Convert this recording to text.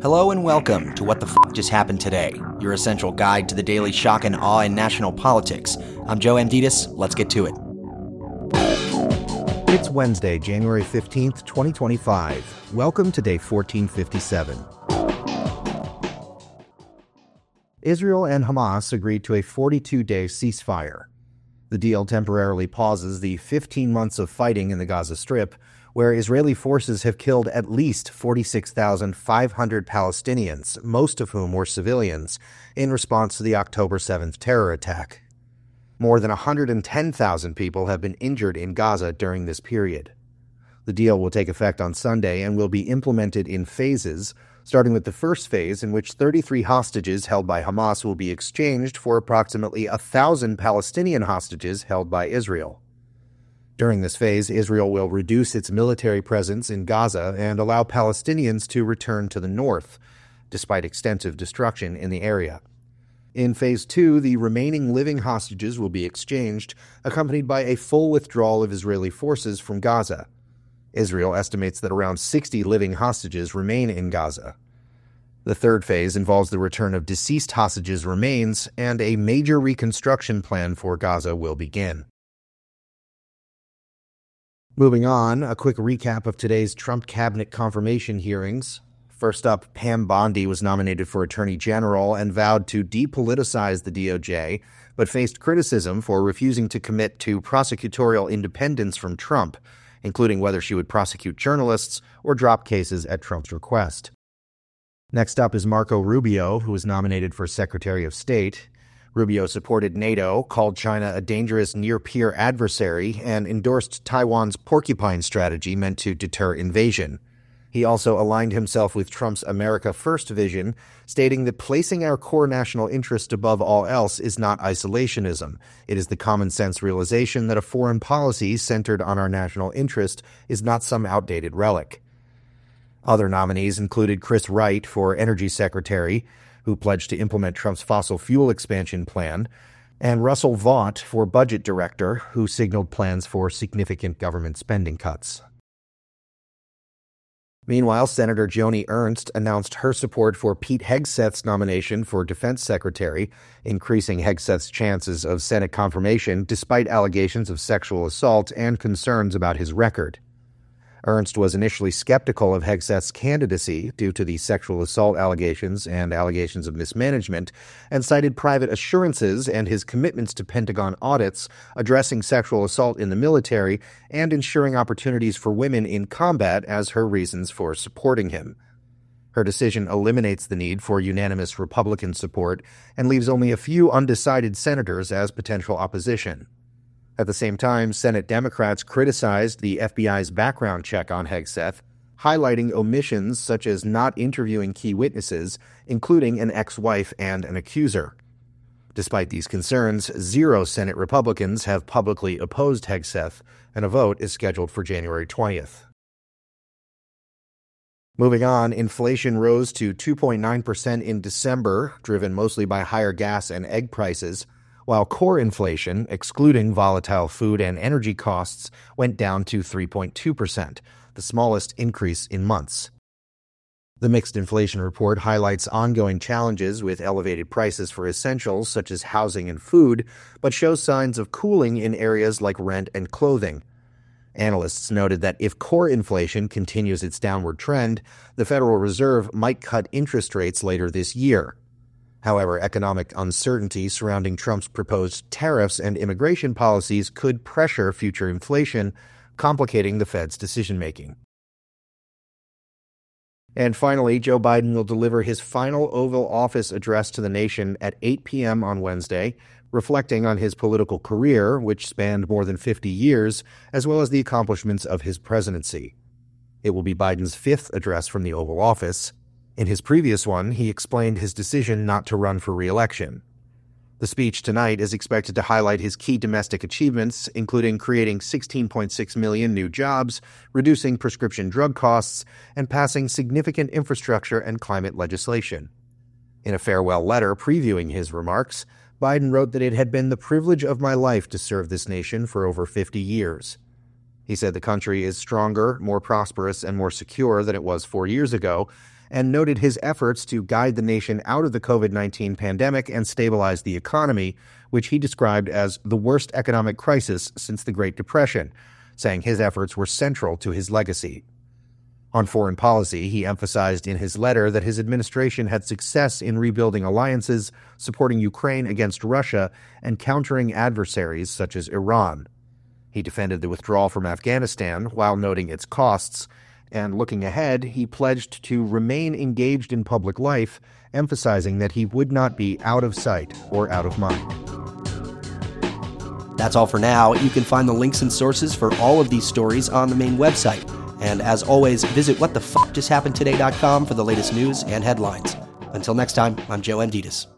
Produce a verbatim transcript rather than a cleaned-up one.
Hello and welcome to What the F*** Just Happened Today, your essential guide to the daily shock and awe in national politics. I'm Joe Amditis. Let's get to it. It's Wednesday, January fifteenth, twenty twenty-five. Welcome to day fourteen fifty-seven. Israel and Hamas agreed to a forty-two day ceasefire. The deal temporarily pauses the fifteen months of fighting in the Gaza Strip, where Israeli forces have killed at least forty-six thousand five hundred Palestinians, most of whom were civilians, in response to the October seventh terror attack. More than one hundred ten thousand people have been injured in Gaza during this period. The deal will take effect on Sunday and will be implemented in phases, starting with the first phase in which thirty-three hostages held by Hamas will be exchanged for approximately one thousand Palestinian hostages held by Israel. During this phase, Israel will reduce its military presence in Gaza and allow Palestinians to return to the north, despite extensive destruction in the area. In Phase two, the remaining living hostages will be exchanged, accompanied by a full withdrawal of Israeli forces from Gaza. Israel estimates that around sixty living hostages remain in Gaza. The third phase involves the return of deceased hostages' remains, and a major reconstruction plan for Gaza will begin. Moving on, a quick recap of today's Trump cabinet confirmation hearings. First up, Pam Bondi was nominated for Attorney General and vowed to depoliticize the D O J, but faced criticism for refusing to commit to prosecutorial independence from Trump, including whether she would prosecute journalists or drop cases at Trump's request. Next up is Marco Rubio, who was nominated for Secretary of State. Rubio supported NATO, called China a dangerous near-peer adversary, and endorsed Taiwan's porcupine strategy meant to deter invasion. He also aligned himself with Trump's America First vision, stating that placing our core national interest above all else is not isolationism. It is the common-sense realization that a foreign policy centered on our national interest is not some outdated relic. Other nominees included Chris Wright for Energy Secretary, who pledged to implement Trump's fossil fuel expansion plan, and Russell Vought for Budget Director, who signaled plans for significant government spending cuts. Meanwhile, Senator Joni Ernst announced her support for Pete Hegseth's nomination for Defense Secretary, increasing Hegseth's chances of Senate confirmation despite allegations of sexual assault and concerns about his record. Ernst was initially skeptical of Hegseth's candidacy due to the sexual assault allegations and allegations of mismanagement, and cited private assurances and his commitments to Pentagon audits addressing sexual assault in the military and ensuring opportunities for women in combat as her reasons for supporting him. Her decision eliminates the need for unanimous Republican support and leaves only a few undecided senators as potential opposition. At the same time, Senate Democrats criticized the F B I's background check on Hegseth, highlighting omissions such as not interviewing key witnesses, including an ex-wife and an accuser. Despite these concerns, zero Senate Republicans have publicly opposed Hegseth, and a vote is scheduled for January twentieth. Moving on, inflation rose to two point nine percent in December, driven mostly by higher gas and egg prices, while core inflation, excluding volatile food and energy costs, went down to three point two percent, the smallest increase in months. The mixed inflation report highlights ongoing challenges with elevated prices for essentials such as housing and food, but shows signs of cooling in areas like rent and clothing. Analysts noted that if core inflation continues its downward trend, the Federal Reserve might cut interest rates later this year. However, economic uncertainty surrounding Trump's proposed tariffs and immigration policies could pressure future inflation, complicating the Fed's decision-making. And finally, Joe Biden will deliver his final Oval Office address to the nation at eight p.m. on Wednesday, reflecting on his political career, which spanned more than fifty years, as well as the accomplishments of his presidency. It will be Biden's fifth address from the Oval Office. In his previous one, he explained his decision not to run for re-election. The speech tonight is expected to highlight his key domestic achievements, including creating sixteen point six million new jobs, reducing prescription drug costs, and passing significant infrastructure and climate legislation. In a farewell letter previewing his remarks, Biden wrote that it had been the privilege of my life to serve this nation for over fifty years. He said the country is stronger, more prosperous, and more secure than it was four years ago, and noted his efforts to guide the nation out of the COVID nineteen pandemic and stabilize the economy, which he described as the worst economic crisis since the Great Depression, saying his efforts were central to his legacy. On foreign policy, he emphasized in his letter that his administration had success in rebuilding alliances, supporting Ukraine against Russia, and countering adversaries such as Iran. He defended the withdrawal from Afghanistan while noting its costs, and looking ahead, he pledged to remain engaged in public life, emphasizing that he would not be out of sight or out of mind. That's all for now. You can find the links and sources for all of these stories on the main website. And as always, visit what the fuck just happened today dot com for the latest news and headlines. Until next time, I'm Joe Amditis.